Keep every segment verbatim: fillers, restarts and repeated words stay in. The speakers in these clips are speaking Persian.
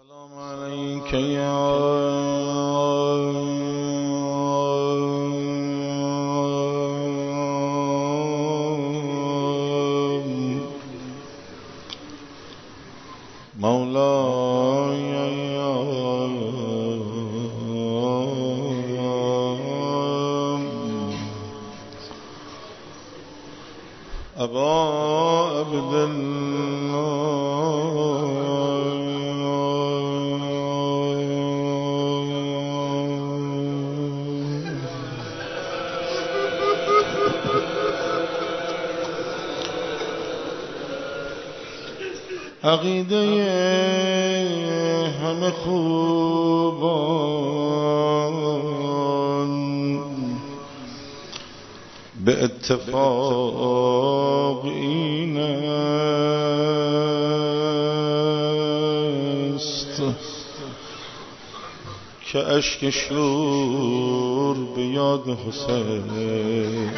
السلام عليك يا مولاي يا أبا عبد عقیده همه خوبان به اتفاق این است که اشک شور به یاد حسین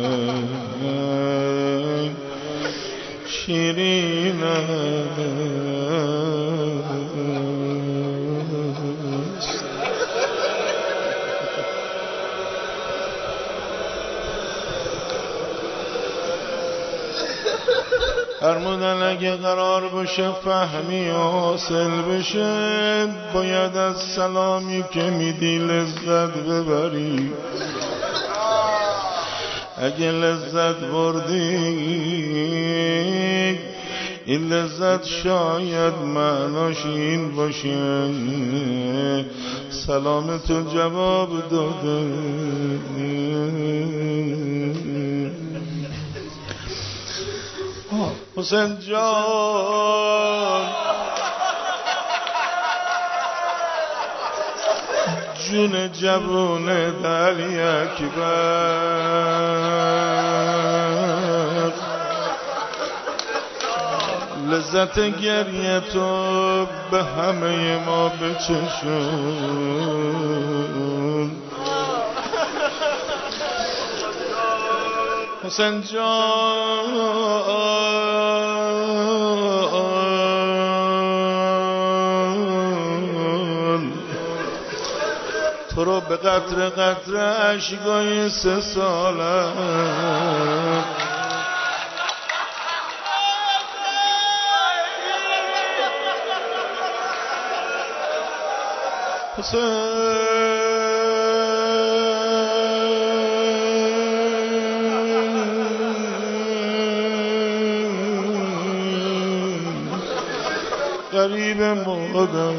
شیرین است. فرمودن اگه قرار باشه فهمی حاصل بشه باید از سلامی که میدی لذت ببری. اگه لذت بردی این لذت شاید معناش این باشه سلام تو جواب داده. حسین جان جون جوون علی اکبر لذت گریه تو به همه ما بچشون. حسین جان تو رو به قطر قطر عشقای سه سالم غریب مادر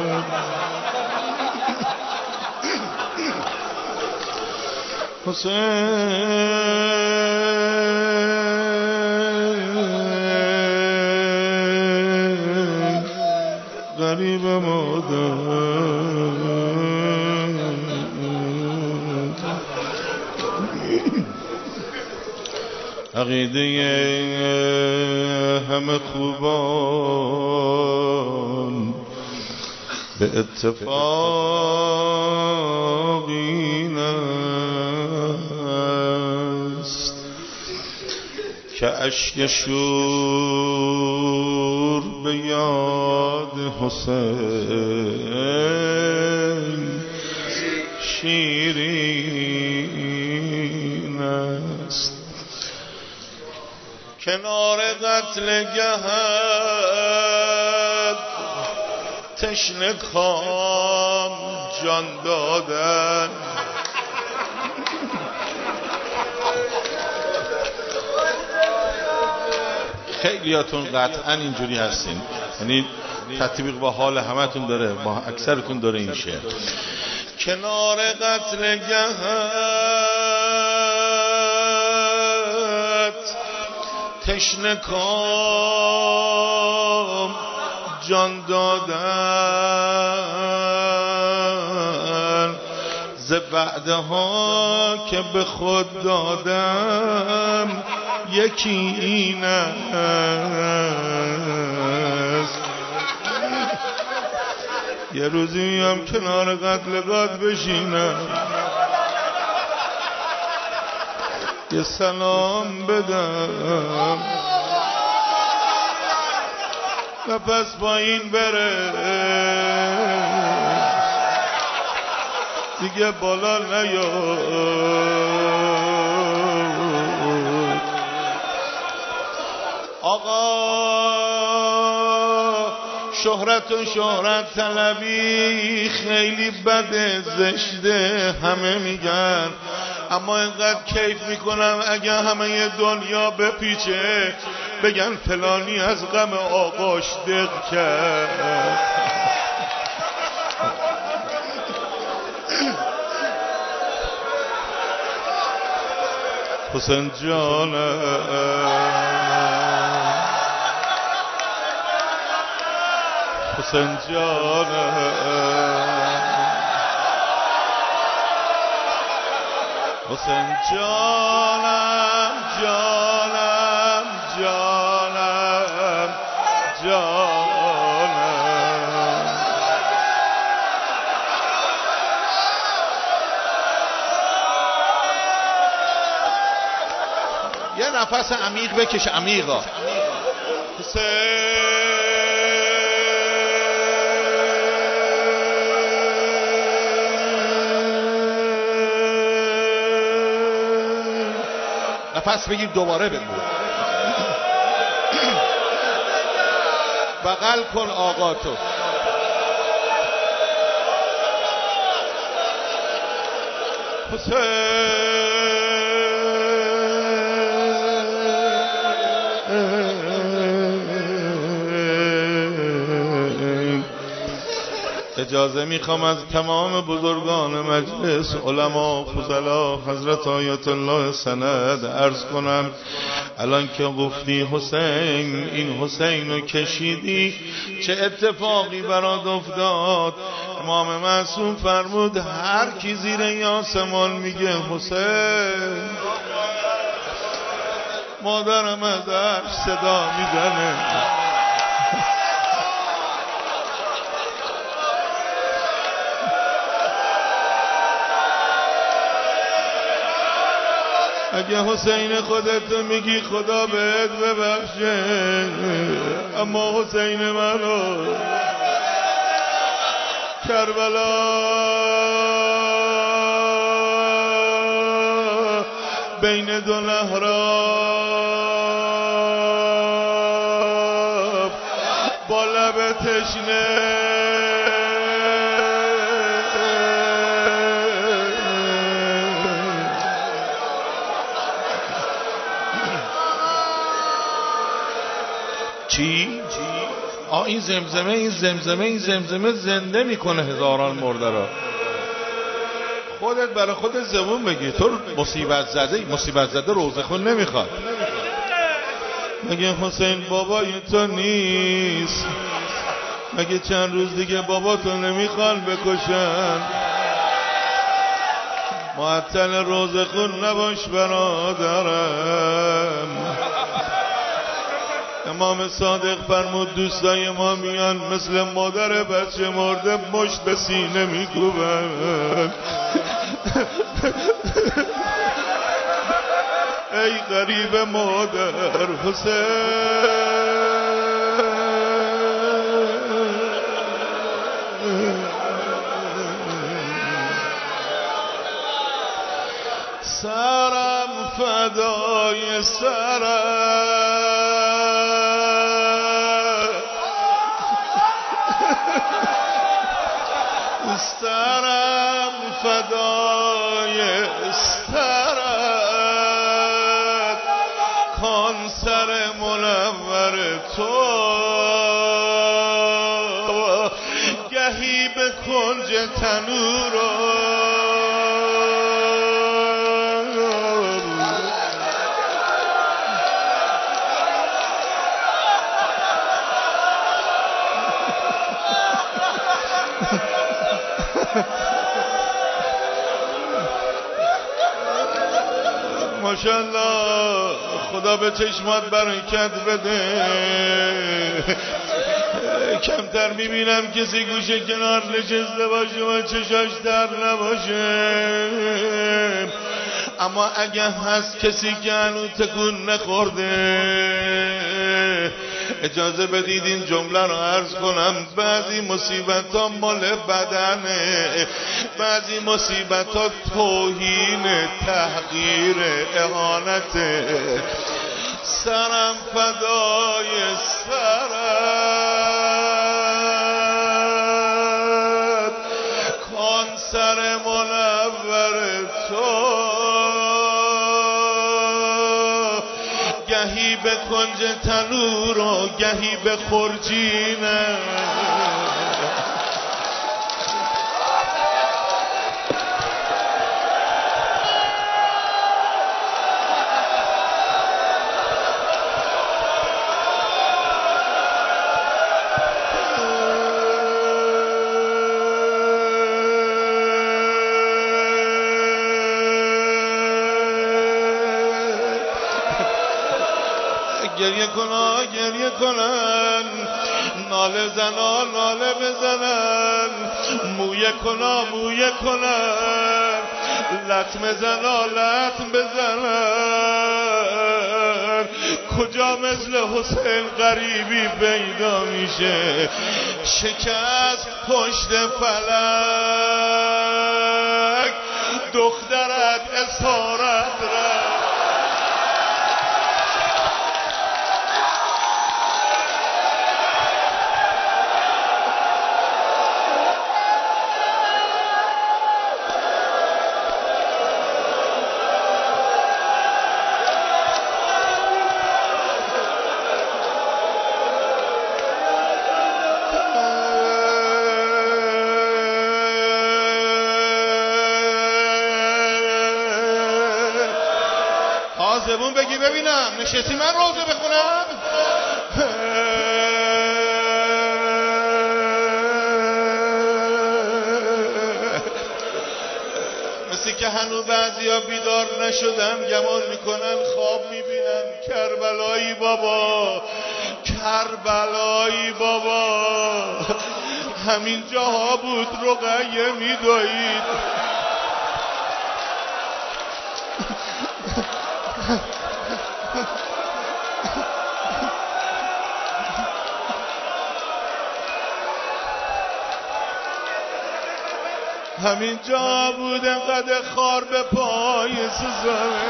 حسین غریب مادر عقیده همه خوبان به اتفاق این است که اشک شور به یاد حسین شیرین است. کنار قتل گهت تشنه کام جان دادن خیلیاتون قطعا اینجوری هستین، یعنی تطبیق با حال همتون داره، با اکثرتون داره این شعر. کنار قتل گهت تشنه کام جان دادن ز وعده ها که به خود دادم یکی این است. یه روزی هم کنار قتلگاه بشینم یه سلام بدم و پس پایین بره دیگه بالا نیاد. آقا شهرت و شهرت طلبی خیلی بده، زشته، همه میگن، اما اینقدر کیف میکنم اگه همه دنیا بپیچه بگن فلانی از غم آقاش دق کرد. حسین جانم، حسین جانم، حسین جانم، جانم، جانم، جانم. یه نفس عمیق بکش، عمیقا. حسین نفس بگیر، دوباره بگو. بغل کن آقا تو. اجازه میخوام از تمام بزرگان مجلس، علما، فضلا، حضرت آیت الله سند عرض کنم الان که گفتی حسین، این حسین رو کشیدی، چه اتفاقی برات افتاد؟ امام معصوم فرمود هر کی زیر این آسمان میگه حسین، مادرم از عرش صدا میزنه. اگه حسین خودت میگی خدا بهت ببخشه، اما حسین منو کربلا بین دو نهراب با لب تشنه چی؟ آه این زمزمه این زمزمه این زمزمه زنده میکنه هزاران مرده را. خودت برای خودت زبون بگی، تو مصیبت زده، مصیبت زده روزه خون نمیخواد. مگه حسین بابای تو نیست؟ مگه چند روز دیگه بابا تو نمیخوان بکشن؟ معطل روزه خون نباش برادرم. امام صادق فرمود دوستای ما میان مثل مادر بچه مرده مشت به سینه میکوبن. ای غریب مادر حسین، سرم فدای سرم، سرم فدای سرت، کان سر منور تو گهی به کنج تنور ماشاءالله. خدا به چشمات برکت بده. کمتر میبینم کسی گوشه کنار نشسته باشه و چشاش در نباشه، اما اگه هست کسی که هنو تکون نخورده اجازه بدید این جمله رو عرض کنم. بعضی مصیبت ها مال بدنه، بعضی مصیبت ها توهین، تحقیر، اهانته. سرم فدای سرت کان سر منور تو، گهی به کنج تنور و گهی به خرجینه. گریه کنن گریه کنن، ناله زنان ناله بزنن، مویه کنن مویه کنن، لطمه زنان لطم بزنن. کجا مثل حسین غریبی پیدا میشه، شکست پشت فلک، دخترت اسارت رفت. زبون بگی ببینم نشستی من روزه بخونم. مثل که هنو بعضی ها بیدار نشدن، گمان میکنن خواب میبینن. کربلایی بابا، کربلایی بابا، همین جاها بود رقیه میدوید. همین جا بود انقدر خار به پای سوزانه.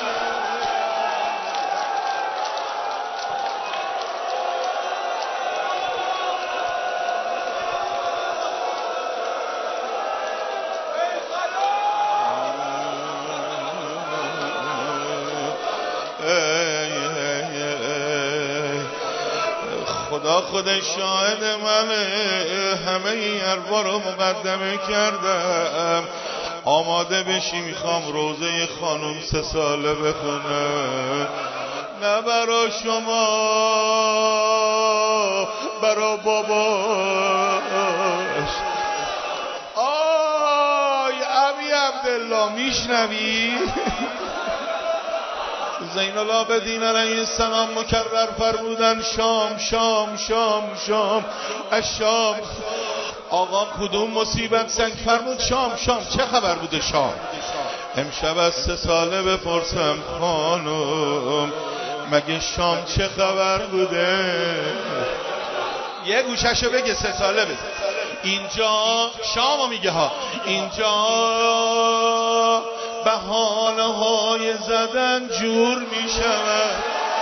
خدا خودش شاهد منه، همه این حرفا رو مقدمه کردم. آماده بشی میخوام روزه خانم سه ساله بخونه. نه برا شما، برا باباش. آی ابی عبدالله میشنوی؟ زین العابدین علیه السلام مکرر فرمودن شام شام شام شام الشام. آقا کدوم مصیبت سنگ فرمود شام شام. چه خبر بوده شام؟ امشب از سه ساله بپرسم خانم مگه شام چه خبر بوده؟ یه گوششو بگه سه ساله بزن. اینجا شامو میگه ها، اینجا بهانه های زدن جور می شود.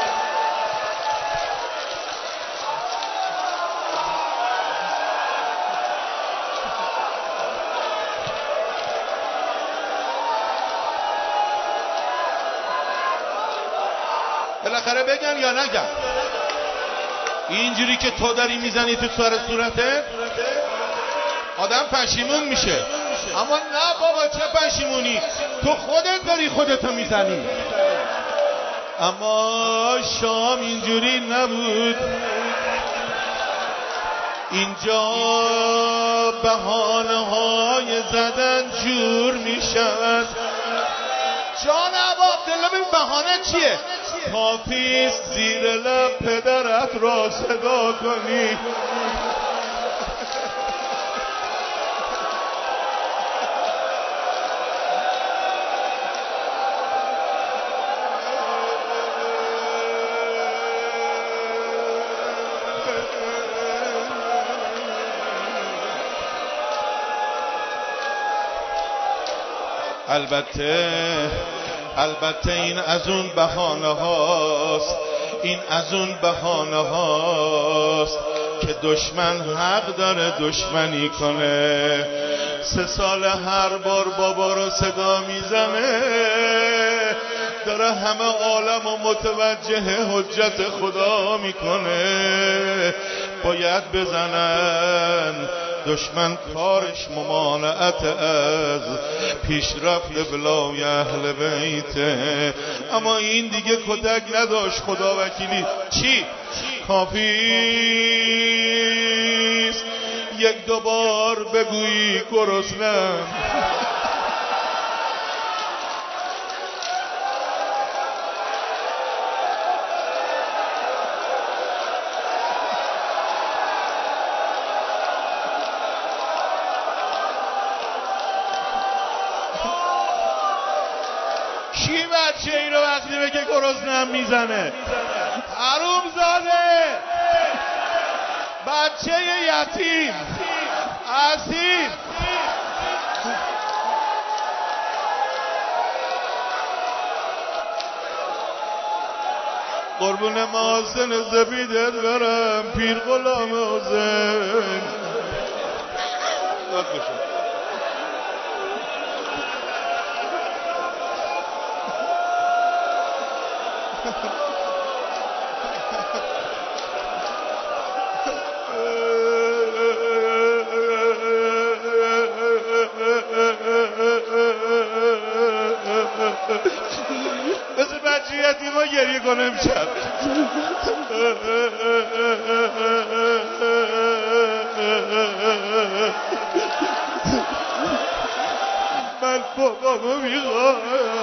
بالاخره بگم یا نگم؟ اینجوری که تو داری میزنی تو سر صورته آدم پشیمون میشه. اما نه بابا چه پشیمونی، تو خودت داری خودتو میزنی. اما شام اینجوری نبود. اینجا بهانه های زدن جور میشود. جان ابا عبدالله ببین بهانه چیه؟ کافیست زیر لب پدرت را صدا کنی. البته البته این از اون بهانه هاست، این از اون بهانه هاست که دشمن حق داره دشمنی کنه. سه سال هر بار بابا رو صدا میزنه داره همه عالم و متوجه حجت خدا میکنه. باید بزنن، دشمن کارش ممانعت از پیشرفت بلای اهل بیته. اما این دیگه کتک نداشت خدا وکیلی. چی؟ کافیست یک دو بار بگویی گرسنم. کی بچه این رو وقتی بگه گرسنم میزنه؟ حروم زاده، بچه یتیم اسیر. قربون محاسن زبیدت برم پیر غلام حسین. مثل بچه یتیما گریه کنم امشب. من بابامو میخوام.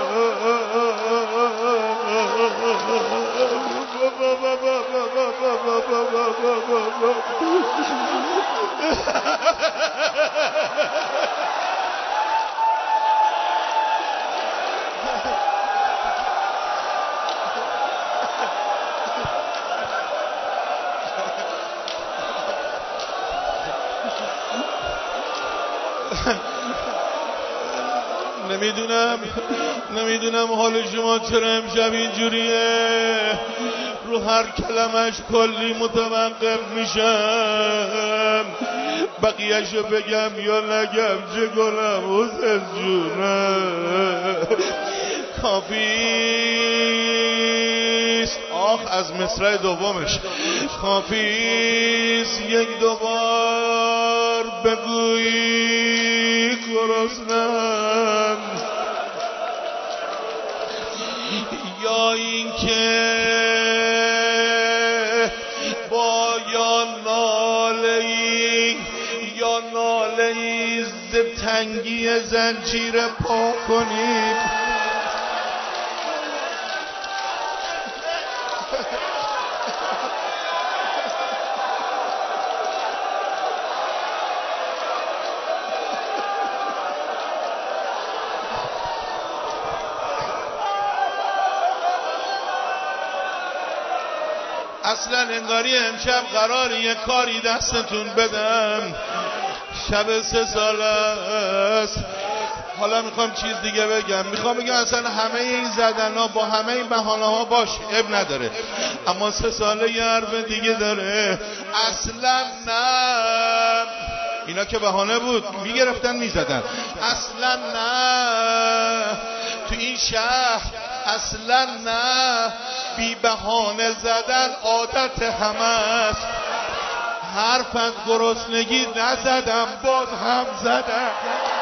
نمیدونم نمیدونم حال شما چرا امشب اینجوریه. رو هر کلمش کلی متوقف میشم. بقیهشو بگم یا نگم چه گلم حسین جونم. کافیست آخ از مصرع دومش، کافیست یک دو بار بگویی گرسنم، یا اینکه با یا ناله‌ای یا ناله‌ای ز تنگی زنجیر پا کنید. اصلا انگاری امشب قرار یه کاری دستتون بدم. شب سه ساله است. حالا میخوام چیز دیگه بگم. میخوام بگم اصلا همه این زدن ها با همه این بهانه ها باش اب نداره، اما سه ساله یه حرف دیگه داره. اصلا نه، اینا که بهانه بود میگرفتن میزدن. اصلا نه، تو این شهر اصلا نه، بی بهانه زدن عادت همه است. حرف از گرسنگی نزدم باز هم زدم.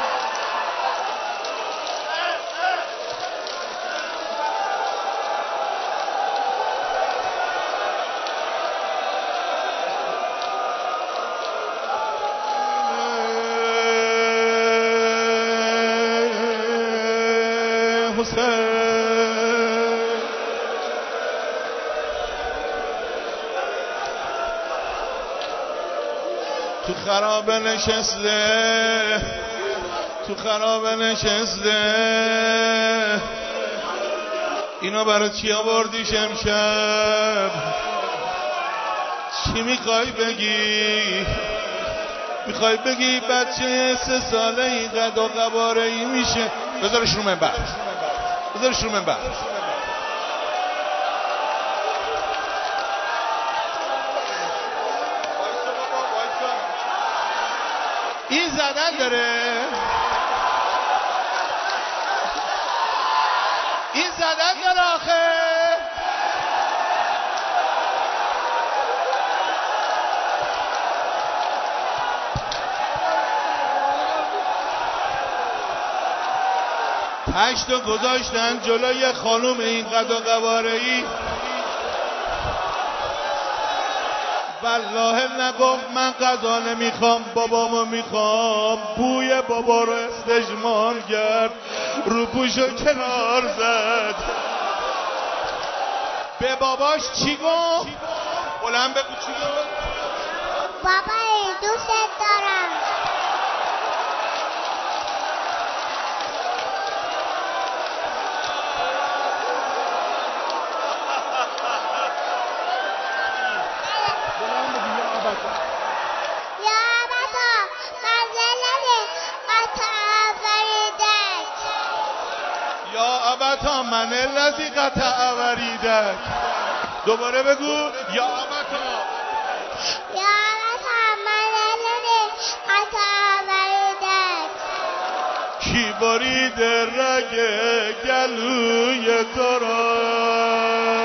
تو خرابه نشسته، تو خرابه نشسته. اینا برای چی آوردیش امشب؟ چی میخوای بگی؟ میخوای بگی بچه سه ساله ای قد و قواره ای میشه بذارش رو منبر، بذارش رو منبر. این زدن داره، این زدن داره آخه. هشت گذاشتن جلوی خانوم این قد و قواره‌ای، والله نگفت من غذا نمیخوام بابامو میخوام. بوی بابا رو استجمام کرد، رو پوشو کنار زد. به باباش چی گفت؟ بلند بگو چی گفت؟ بابا دوست دارم. یا ابتا من الذی قطع وریدک. دوباره بگو یا ابتا. یا ابتا من الذی قطع وریدک. کی برید رگ گلوی تو را.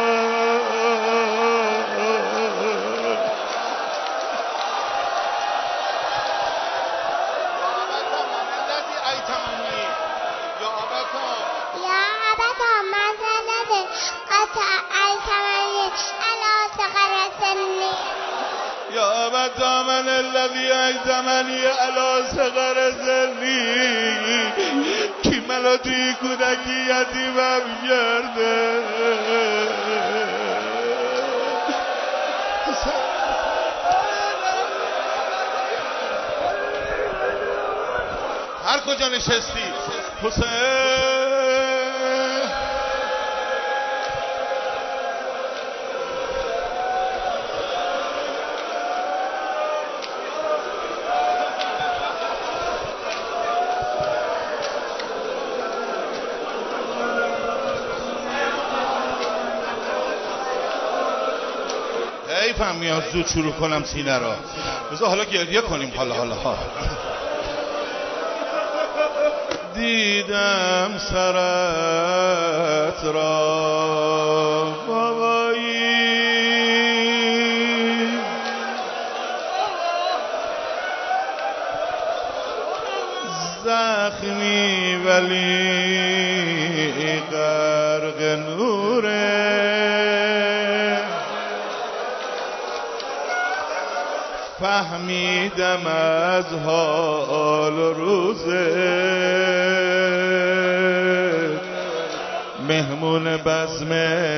یا ابتا من الذی ایتمنی علی صغر سنی. کی منو توی کودکی یتیمم کرده. هر کجا نشستی حسین. حیفم میاد زود شروع کنم سینه را. بذار حالا گریه کنیم. حالا حالا ها دیدم سرت را بابایی، زخمی ولی غرق نوره. فهمیدم از حال و روزت، مهمون بزم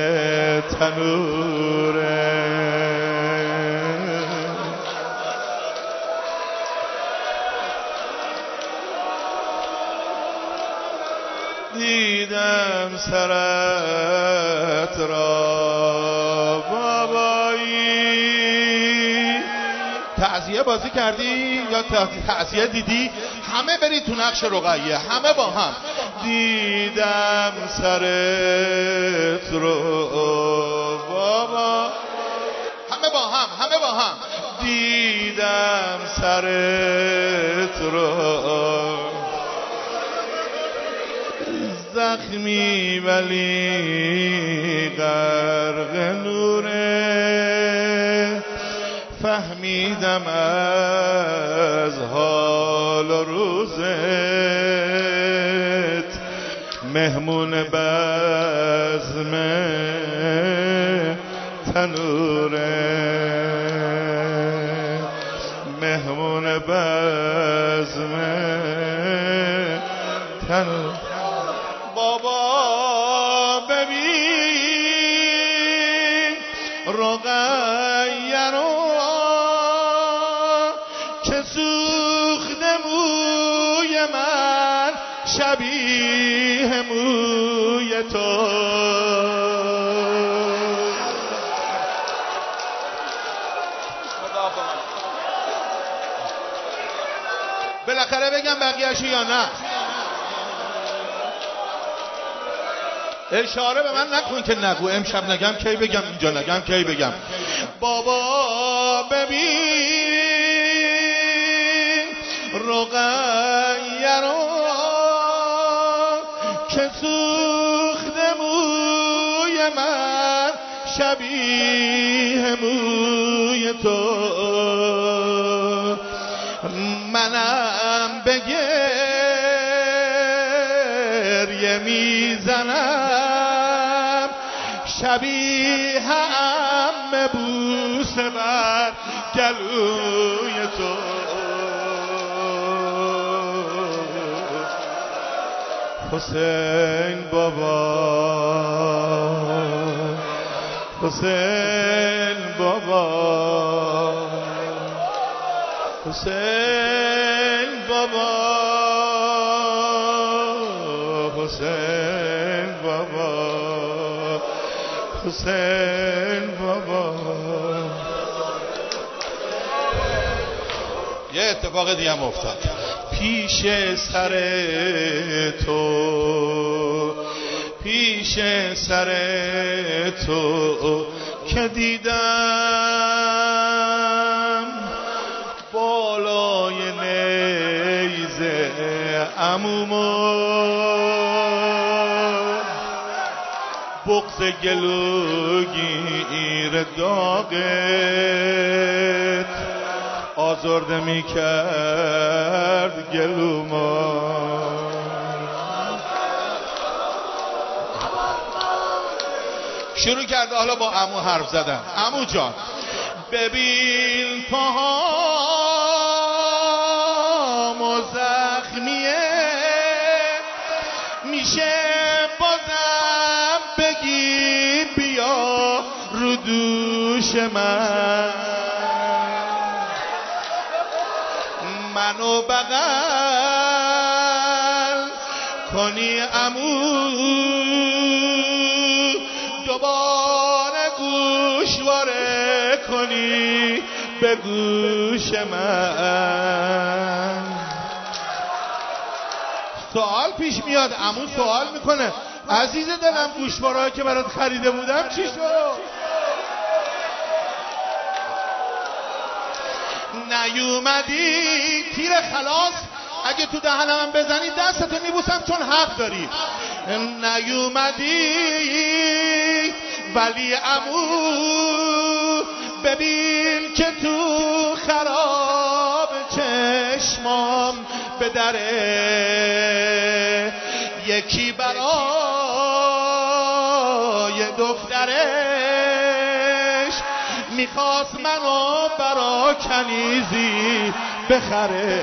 تنوره. دیدم سرت را بابایی. تعزیه بازی کردی یا تعزیه دیدی؟ همه برید تو نقش رقیه، همه با هم. دیدم سرت رو بابا، همه با هم، همه با هم. دیدم سرت رو زخمی ولی غرق نوره. فهمیدم از حال و روزت، مهمون بزم تنوره. مهمون بزم تنوره. بابا ببین رقیه رو که سوخته موی من شبیه موی تو. بالاخره بگم بقیه‌شو یا نه؟ اشاره به من نکن که نگو، امشب نگم کی بگم، اینجا نگم کی بگم. بابا ببین رقیه رو که سوخته موی من شبیه موی تو، منم به گریه میزنم شبیه عم بوسه بر گلوی تو. حسین بابا، حسین بابا، حسین بابا، حسین بابا، حسین بابا. یه اتفاق دیگه هم افتاد پیش سر تو، پیش سر تو که دیدم بالای نیزه عمومو بغض گلوگیر داغت آزرده می کرد گلوما. شروع کرده حالا با عمو حرف زدن. عمو جان ببین پاهام زخمیه، میشه بازم بگی بیا رو دوش من، منو بغل کنی عمو، دوباره گوشواره کنی به گوش من. سوال پیش میاد، عمو سوال میکنه عزیز دلم گوشواره‌ای که برات خریده بودم چی شد؟ نیومدی تیر خلاص اگه تو دهنم بزنی دستتو میبوسم چون حق داری. نیومدی ولی عمو ببین که تو خراب چشمام به دره، یکی برای دخترش میخواست منو برا کنیزی بخره.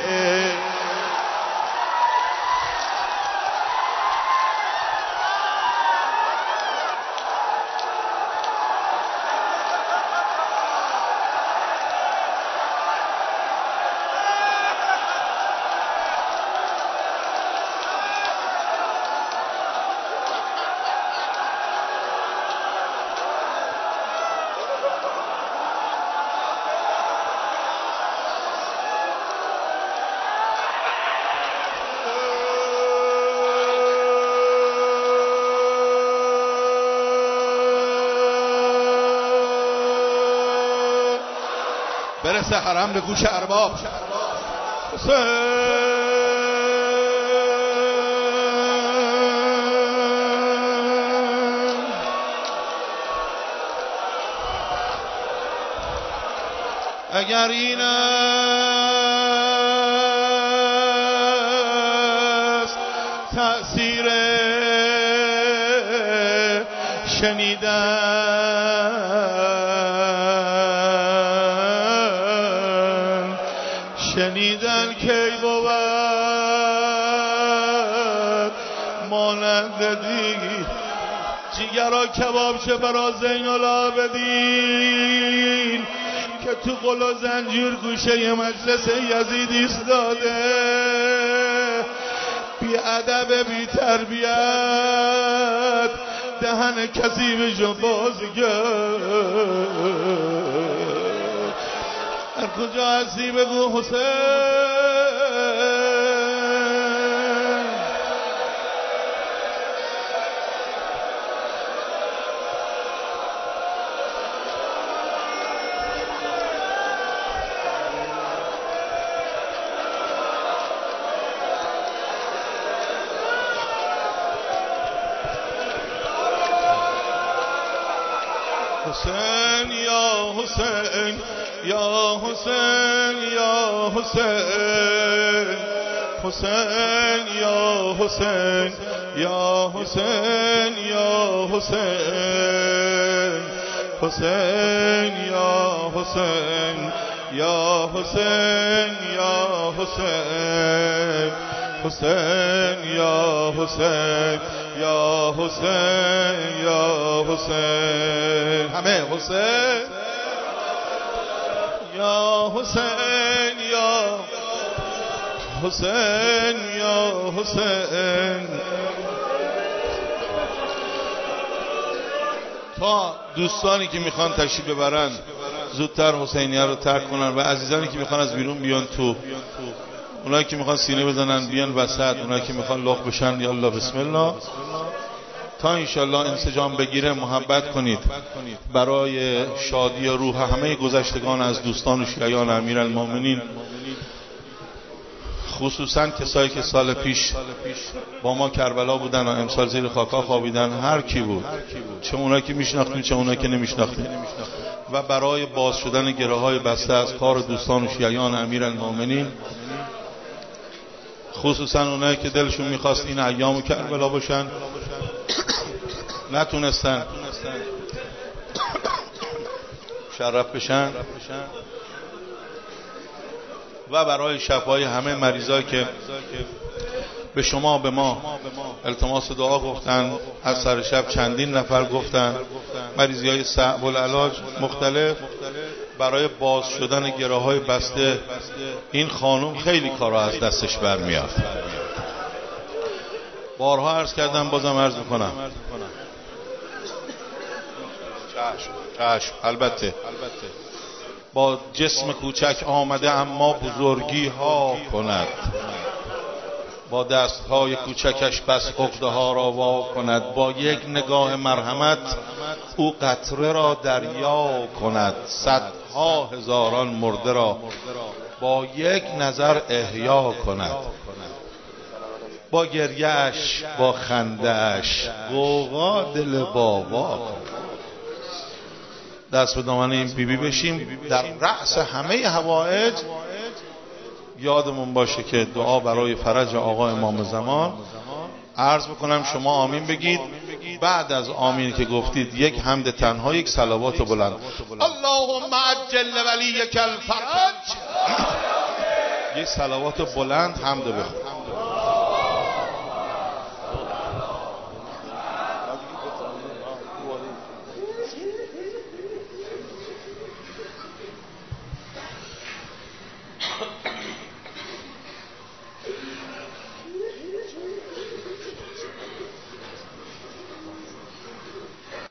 برسه حرم به گوش ارباب. اگر این است تأثیر شنیدن، شنیدن کی بود مانند دیگی جیگرا کباب چه برا زین العابدین که تو قل و زنجیر گوشه مجلس یزید ایستاده، بی ادب بی تربیت دهن کذیبشو باز کرد. هر کجا هستی بگو حسین. حسین یا حسین یا حسین یا حسین حسین یا حسین یا حسین یا حسین حسین یا حسین یا حسین یا حسین حسین یا حسین یا حسین یا حسین همه حسین یا حسین یا حسین یا حسین. تا دوستانی که میخوان تشریف ببرن زودتر حسینیه رو ترک کنن و عزیزانی که میخوان از بیرون بیان تو، اونایی که میخوان سینه بزنن بیان وسط، اونایی که میخوان لخ بشن یا الله بسم الله. تا انشالله انسجام بگیره محبت کنید برای شادی روح همه گذشتگان از دوستان و شیعیان امیرالمومنین، خصوصا کسایی که سال پیش با ما کربلا بودن و امسال زیر خاکا خوابیدن، هر کی بود، چه اونایی که میشناختیم چه اونایی که نمیشناختیم، و برای باز شدن گره های بسته از کار دوستان و شیعیان امیرالمومنین، خصوصا اونایی که دلشون میخواست این ایام کربلا باشن نتونستن شرف بشن، و برای شفای همه مریضایی که به شما به ما التماس دعا گفتن، از سر شب چندین نفر گفتن، مریضی های صعب العلاج مختلف، برای باز شدن گره های بسته. این خانم خیلی کارا از دستش برمیاد، بارها عرض کردم بازم عرض میکنم. چشم چشم البته با جسم کوچک آمده اما بزرگی ها کند، با دست های کوچکش بس عقده ها را وا کند، با یک نگاه مرحمت او قطره را دریا کند، صدها هزاران مرده را با یک نظر احیا کند، با گریه‌اش با خنده‌اش غوغا دل بابا کند. دست به دامن این بیبی بشیم، در رأس همه حوائج یادمون باشه که دعا برای فرج آقا امام زمان. عرض بکنم شما آمین بگید، بعد از آمین که گفتید یک حمد تنها، یک صلوات بلند، اللهم عجل ولیک الفرج، یک صلوات بلند حمد بخون.